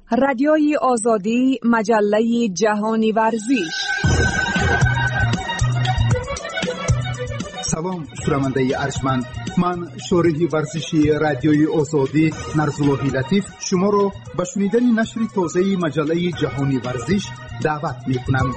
رادیوی آزادی، مجله جهانی ورزش. سلام شنونده ارجمند، من شارح ورزشی رادیوی آزادی نرزاللهی لطیف شما را به شنیدن نشر تازه مجله جهانی ورزش دعوت می‌کنم.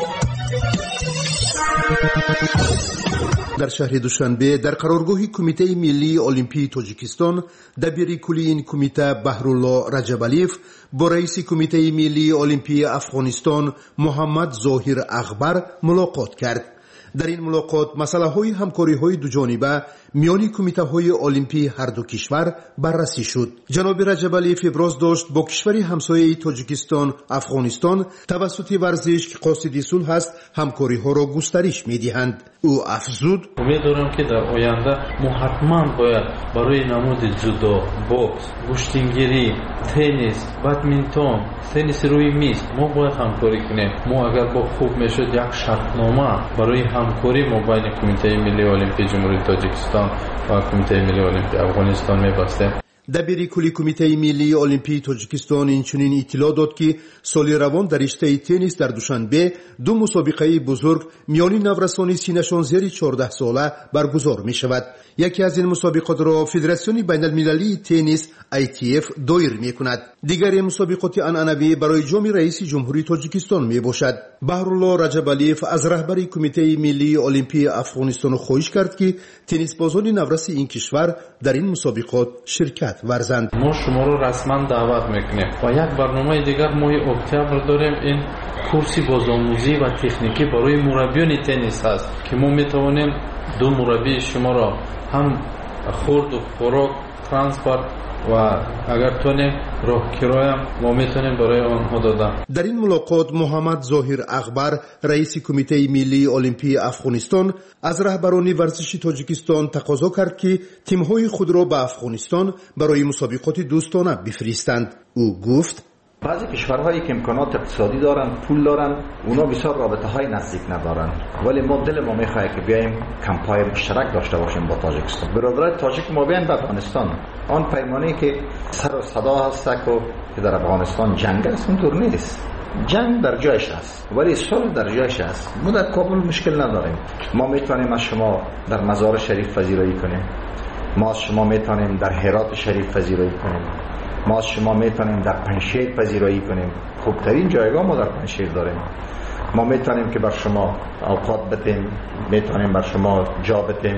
در شهر دوشنبه در قرارگاه کمیته ملی المپی تاجیکستان دبیر کلی این کمیته بهرالله رجبالیف با رئیس کمیته ملی المپی افغانستان محمد ظاهر اغبر ملاقات کرد. در این ملاقات مسئله های همکاری های دو جانبه میان کمیته های المپی هر دو کشور بررسی شد. جناب رجبالیف ابراز داشت با کشور همسایه تاجیکستان افغانستان توسط ورزش که قاصد صلح است همکاری ها را گسترش میدهند. او افزود: امیدوارم که در آینده ما حتما باید برای نمود جودو، بوکس، کشتیگیری، تنیس، بدمینتون، تنیس روی میز ما باید همکاری کنیم. ما اگر با خوب میشد یک شرطنامه برای همکاری ما بین کمیته ملی المپی جمهوری تاجیکستان و کمیته ملی المپی افغانستان می‌بستیم. دبیر کلی کمیته ملی المپی تاجیکستان اینچنین اطلاع داد که سال روان در رشته تنیس در دوشنبه دو مسابقه بزرگ میان نورسان سینه‌شان زیر 14 ساله برگزار می شود. یکی از این مسابقات را فدراسیون بین المللی تنیس ITF دایر می کند. دیگر مسابقات عنعنوی برای جام رئیس جمهوری تاجیکستان می باشد. بهرالله رجبالیف از رهبر کمیته ملی المپی افغانستان خواهش کرد که تنیس بازان نورس این کشور در این مسابقات شرکت ورزند. ما شما رو رسما دعوت میکنیم و یک برنامه دیگر ماه اکتبر داریم. این کورسی بازآموزی و تکنیکی برای مربیان تنیس هست که ما میتوانیم دو مربی شما را هم خورد و خوراک ترانسپورت و اگر تونیم راه کرایه ما میتونیم برای آنها دادن. در این ملاقات محمد ظاهر اغبر رئیس کمیته ملی المپی افغانستان از رهبران ورزشی تاجیکستان تقاضا کرد که تیم‌های خود را به افغانستان برای مسابقات دوستانه بفرستند. او گفت: بعضی کشورهایی که امکانات اقتصادی دارن، پول دارن، اونا بسیار رابطه‌های نزدیک ندارن، ولی ما دل ما میخواد که بیایم کمپای مشترک داشته باشیم با تاجیکستان. برادرای تاجیک ما بیان به افغانستان. آن پیمانی که سر و صدا هست که در افغانستان جنگ است، اونطور نیست. جنگ در جایش است ولی صلح در جایش است. ما در کابل مشکل نداریم. ما میتونیم از شما در مزار شریف پذیرایی کنیم. ما از شما میتونیم در هرات شریف پذیرایی کنیم. ما از شما میتونیم در پنجشیر پذیرایی کنیم. خوبترین جایگاه ما در پنجشیر داریم. ما میتونیم که بر شما اوقات بدیم، میتونیم بر شما جا بدیم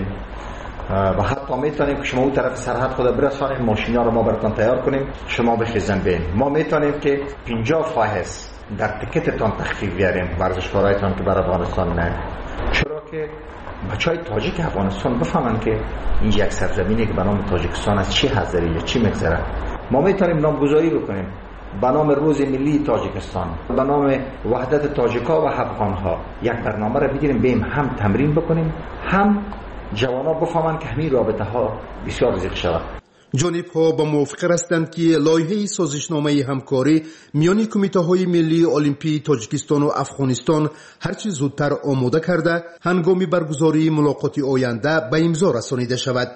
و حتی میتونیم که شما اون طرف سرحد خود برسانیم، ماشینا رو ما براتون تیار کنیم، شما بخیزن بین. ما میتونیم که 50 فاحص در تکتتان تخفیف بیاریم ورزشکارایتان که بر افغانستان نه. چرا که بچهای تاجیک افغانستان بفهمن که این یک سرزمینی که به نام تاجیکستان از چی حاضره یا چی میگذره. ما میتونیم نامگذاری بکنیم به نام روز ملی تاجیکستان، به نام وحدت تاجیکا و افغانها. یک برنامه را بگیریم بیم هم تمرین بکنیم، هم جوانا بفهمن که همین رابطه ها بسیار زیاد شود. جانب‌ها با موافقه هستند که لایحه سازشنامه همکاری میان کمیته‌های ملی المپی تاجیکستان و افغانستان هرچه زودتر آماده کرده هنگام برگزاری ملاقات آینده به امضا رسانیده شود.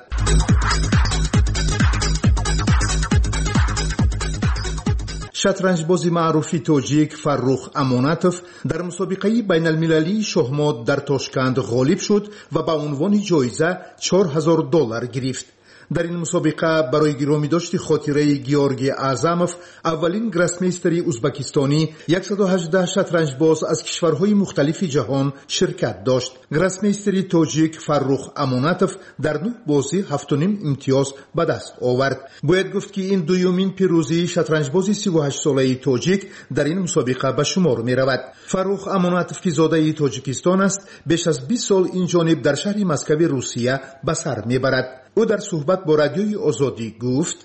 شطرنجباز معروف تاجیک فرخ امانتوف در مسابقه بین المللی شاهمات در تاشکند غالب شد و به عنوان جایزه $4000 گرفت. در این مسابقه برای گرامی داشت خاطره گیورگی اعظموف اولین گراسمیستری ازبکستانی 118 شطرنجباز از کشورهای مختلف جهان شرکت داشت. گراسمیستری تاجیک فرخ امانتوف در 9 بازی 7.5 امتیاز به دست آورد. باید گفت که این دومین پیروزی شطرنجباز 38 ساله تاجیک در این مسابقه به شمار می رود. فرخ امانتوف که زاده تاجیکستان است بیش از 20 سال این جانب در شهر مسکو روسیه به سر می برد. او در صحبت با رادیوی آزادی گفت: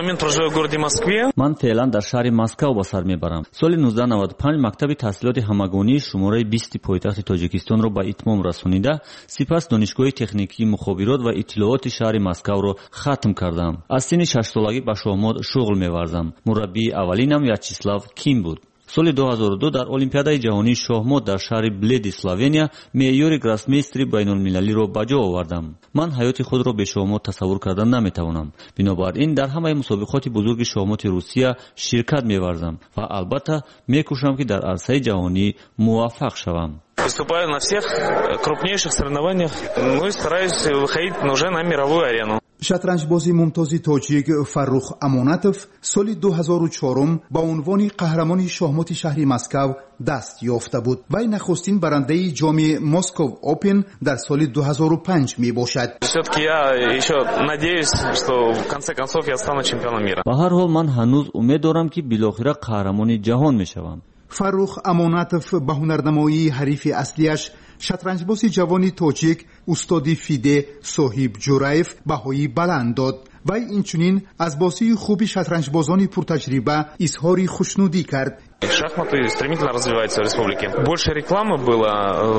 من فعلا در شهر مسکو به سر میبرم. سال 1995 مکتب تحصیلات همگانی شماره 20 پایتخت تاجیکستان را به اتمام رسانیده، سپس دانشگاه تکنیکی مخابرات و اطلاعات شهر مسکو را ختم کردم. از سن 6 سالگی به شاهمات شغل می‌ورزم. مربی اولینم ویاچسلاو کیم بود. соли 2002 дар олимпиадаи ҷаҳонии шоҳмот дар шаҳри Блед, Словения меъёри гроссмейстри байнулмилалиро ба ҷо овардам. ман ҳаёти худро бе шоҳмот тасаввур карда наметавонам. бинобар ин дар ҳамаи мусобиқоти бузурги шоҳмоти Русия ширкат меварзам ва албатта мекӯшам ки дар арсаи ҷаҳонӣ муваффақ шавам. Выступаю на всех крупнейших соревнованиях, ну и стараюсь выходить уже на мировую арену. шатранҷбози мумтози тоҷик Фаррух Амонатов соли 2004 ба унвони қаҳрамони шоҳмоти шаҳри Москав даст ёфта буд. вай нахустин барандаи ҷоми Moscow Open дар соли 2005 мебошад. Все-таки я еще надеюсь, что в конце концов я стану чемпионом мира. ба ҳар ҳол ман ҳанӯз умед дорам ки билохира қаҳрамони ҷаҳон мешавам. Фаррух Амонатов ба ҳунарнамоии ҳарифи аслиаш шатранҷбози ҷавони тоҷик устоди Фиде Соҳибҷураев баҳои баланд дод. вай инчунин аз бозии хуби шатранҷбозони пуртаҷриба изҳори хушнудӣ кард. Шахматы стремительно развиваются в республике. Больше рекламы было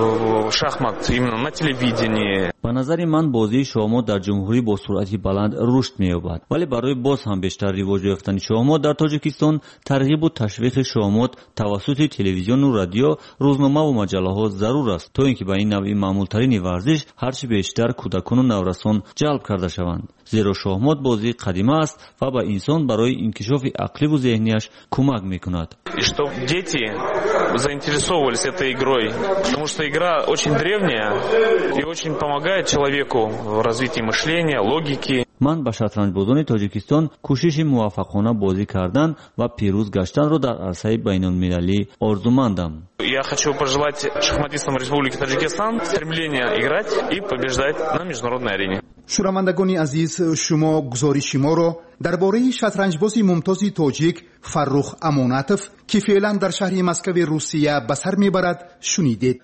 шахмат именно на телевидении. ба назари ман бозии шоҳмот дар ҷумҳурӣ бо суръати баланд рушд меёбад, вале барои боз ҳам бештар ривоҷ ёфтани шоҳмот дар Тоҷикистон тарғибу ташвиқи шоҳмот тавассути телевизиону радио, рӯзномаву маҷаллаҳо зарур аст, то ин ки ба ин навъи маъмултарини варзиш ҳарчи бештар кӯдакону наврасон ҷалб карда шаванд. зеро шоҳмот бозии қадима аст ва ба инсон барои инкишофи ақливу зеҳнияш кӯмак мекунад. И что дети заинтересовывались этой игрой, потому что игра очень древняя и очень помогает человеку в развитии мышления, логики. ман ба шатранҷбозони Тоҷикистон кӯшиши муваффақона бозӣ кардан ва пирӯз гаштанро дар арсаи байнулмилалӣ орзумандам. Я хочу пожелать шахматистам Республики Таджикистан стремления играть и побеждать на международной арене. шунавандагони азиз, шумо гузориши моро дар бораи шатранҷбози мумтози тоҷик Фаррух Амонатов ки феълан дар шаҳри Москави Русия ба сар мебарад шунидед.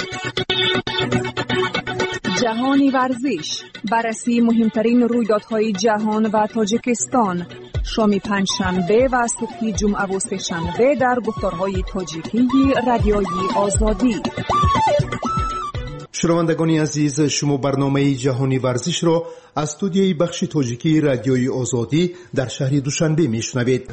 جهانی ورزش، بررسی مهمترین رویدادهای جهان و تاجیکستان، شام پنجشنبه و صبح جمعه و سه‌شنبه در گفتارهای تاجیکی رادیوی آزادی. شنوندگان عزیز، شما برنامه جهانی ورزش را از استودیوی بخش تاجیکی رادیوی آزادی در شهر دوشنبه میشنوید.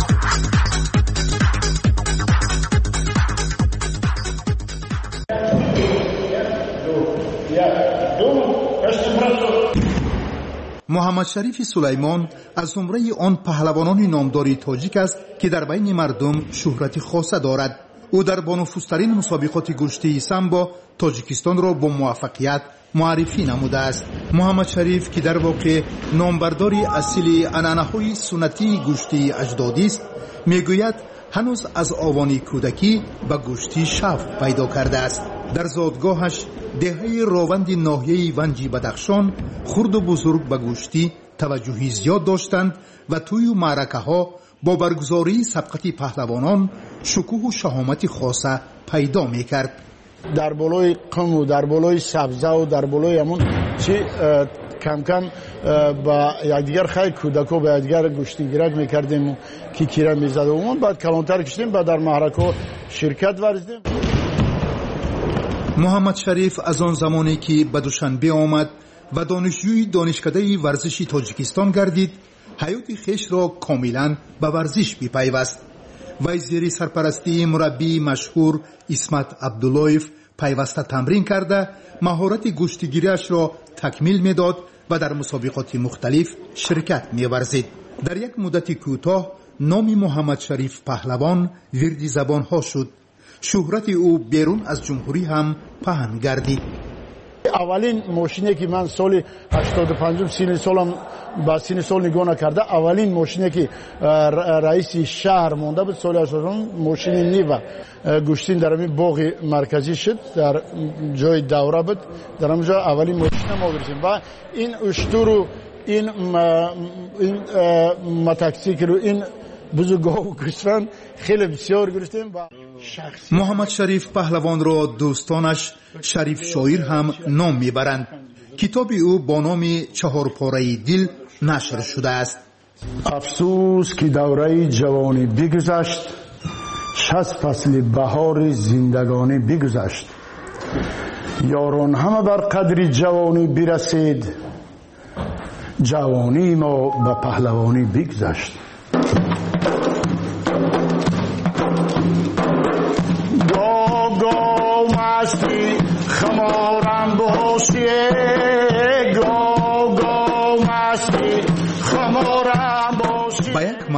محمد شریف سلیمان از زمره آن پهلوانان نامداری تاجیک است که در بین مردم شهرت خاصه دارد. او در بانفوذترین مسابقات گشتی سامبو تاجیکستان را با موفقیت معرفی نموده است. محمد شریف که در واقع نامبرداری اصیل عنعنه‌های سنتی گشتی اجدادی است، میگوید هنوز از آوان کودکی به گشتی شوق پیدا کرده است. در زادگاهش دهه راوند ناحیه ونجی بدخشان خرد و بزرگ به گشتی توجهی زیاد داشتند و توی معرکه ها با برگزاری سبقت پهلوانان شکوه و شهامت خاصه پیدا میکرد. در بالای قم و در بالای سبزه و در بالای همون چی کم کم با یکدیگر خیلی کودکو با یکدیگر گشتیگیرک میکردیم که کیره میزد و اون بعد کلانتر کشتیم بعد در محرکه شرکت ورزیدیم. محمد شریف از آن زمانی که به دوشنبه آمد و دانشجوی دانشکده ورزشی تاجیکستان گردید، حیات خویش را کاملا به ورزش بپیوست. وی زیر سرپرستی مربی مشهور اسمت عبداللهیف پیوسته تمرین کرده مهارت گشتیگیریش را تکمیل میداد و در مسابقات مختلف شرکت می‌ورزید. در یک مدت کوتاه نام محمد شریف پهلوان ورد زبانها شد. شهرت او بیرون از جمهوری هم پهن گردید. اولین ماشینی که من سال 85 سین سالم با سین سال نگاه نکرده، اولین ماشینی که رئیس شهر مونده بود سال 80 ماشین نیو گشتین در همین باغ مرکزی شد، در جای دوره بود، در همونجا اولین ماشین ما گرفتیم و این اشترو این متاکسیکل و این بزرگاه و کشفن خیلی بسیار گرفتیم. محمد شریف پهلوان را دوستانش شریف شاعر هم نام میبرند. کتاب او با نام چهار پاره دل نشر شده است. افسوس که دوره جوانی بگذشت، 60 فصل بهار زندگانی بگذشت. یاران همه بر قدر جوانی برسید، جوانی ما به پهلوانی بگذشت.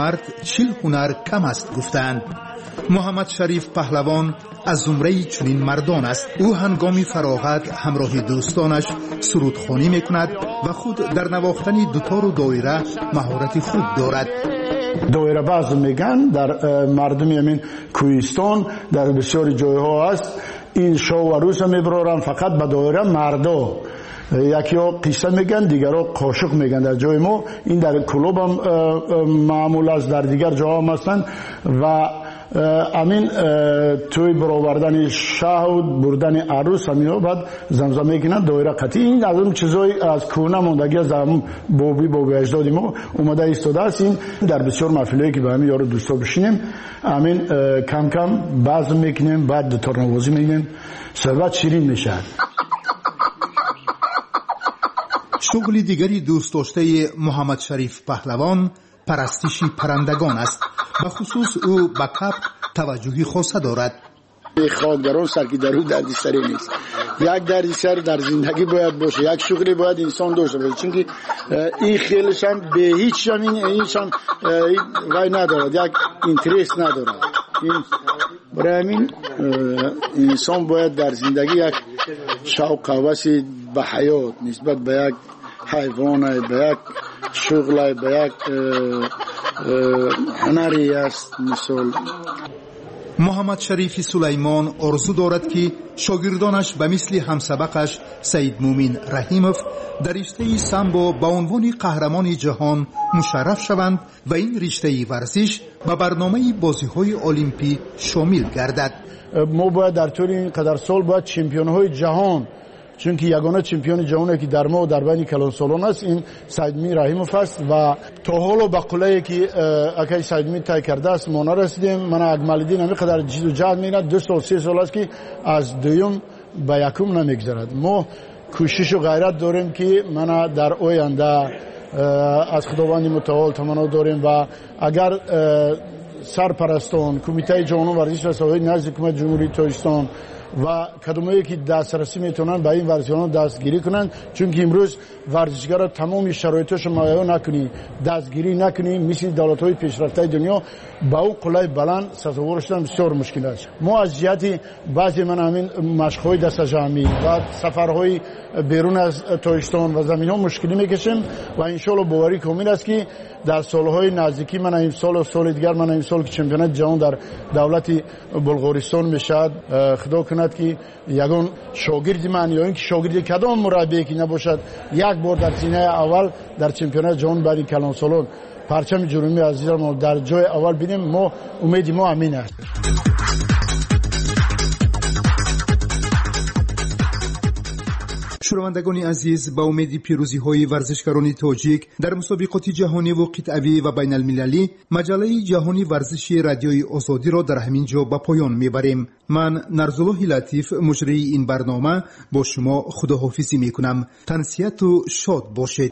مرد 40 هنر کم است گفتند. محمد شریف پهلوان از زمره چنین مردان است. او هنگام فراغت همراه دوستانش سرودخوانی میکند و خود در نواختن دوتار و دایره مهارت خوب دارد. دایره باز میگن در مردم همین کوهستان در بسیاری جایها است. این شو و عروس میبرارن فقط به دایره مردا. یکی ها قصه میگن، دیگر ها قاشق میگن. در جای ما این در کلوب هم معمول است، در دیگر جا هم هستند و امین توی برآوردن شهود بردن عروس همین بعد زمزمه میکنن دایره قطعی. این از اون چیزای از کهنه ماندگی از بابی اجدادی ما اومده ایستاده است. این در بسیار محفلایی که به همین یارو دوستا بشینیم امین کم کم بزم میکنیم، بعد دوتار نوازی میکنیم، ثروت شیرین میشه. شغل دیگری دوست داشته محمد شریف پهلوان پرستش پرندگان است. به خصوص او به کپ توجهی خاصه دارد. خاکداران سر که در او دردسری نیست. یک دردسر در زندگی باید باشه، یک شغلی باید انسان داشته باشه، چون که این خیلیش هم به هیچ هم وای ندارد، یک اینترست ندارد. برای همین انسان باید در زندگی یک شوق و هوس به حیات نسبت به یک حیوان، به یک شغل، به یک هنری است. مثال محمد شریف سلیمان آرزو دارد که شاگردانش به مثل همسبقش سید مومن رحیموف در رشته سامبو به عنوان قهرمان جهان مشرف شوند و این رشته ورزش به برنامه بازی‌های المپی شامل گردد. ما باید در طول این قدر سال باید چمپیون‌های جهان، چون که یگانه چمپیون جهانی که در ما و در بین کلان سالان است این سید مومن رحیموف است و تا حالا به قله‌ای که اکی سید مومن طی کرده است ما نرسیدیم. من اکمال‌الدین همین قدر جد و جهد می‌کند، 2 سال 3 سال است که از دوم به یکم نمیگذرد. ما کوشش و غیرت داریم که من در آینده از خداوند متعال تمنا داریم و اگر سرپرستان کمیته جهانی ورزش و سازمان نزد حکومت جمهوری تاجیکستان و کدومایی که دسترسی میتونن به این ورزشان دستگیری کنن، چون که امروز ورزشگرا تمام شرایطش مهیا نکنی، دستگیری نکنی، مثل دولت‌های پیشرفته دنیا با اون قلعه بلند سازوار شدن بسیار مشکل است. ما از جهت بعضی من همین مشق‌های دست جمعی و سفرهای بیرون از تاجیکستان و زمین‌ها مشکلی میکشیم و ان شاء الله باوری کامل است که در سالهای نزدیکی من این سال و سال دیگر من این سال که چمپیونات جهان در دولت بلغارستان میشد، خدا کند که یگان شاگرد من یا اینکه شاگرد کدام مربی که نباشد یک بار در سینه اول در چمپیونات جهان برای کلان سالان پرچم جرمی عزیز ما در جای اول بینیم. ما امید ما همین است. شنوندگان عزیز، با امید پیروزی‌های ورزشکاران تاجیک در مسابقات جهانی و قطعی و بین المللی مجله جهانی ورزشی رادیوی آزادی را در همین جا به پایان میبریم. من نرزالله لطیف مجری این برنامه با شما خداحافظی میکنم. تنسیت و شاد باشید.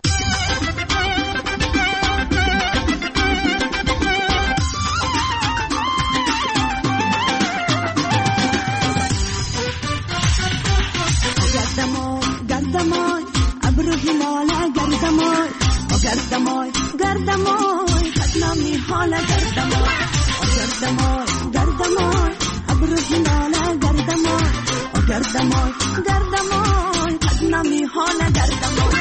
گردمای خدنامی حالا گردمای ابرو هلاله گردمای خدنامی حالا گردمای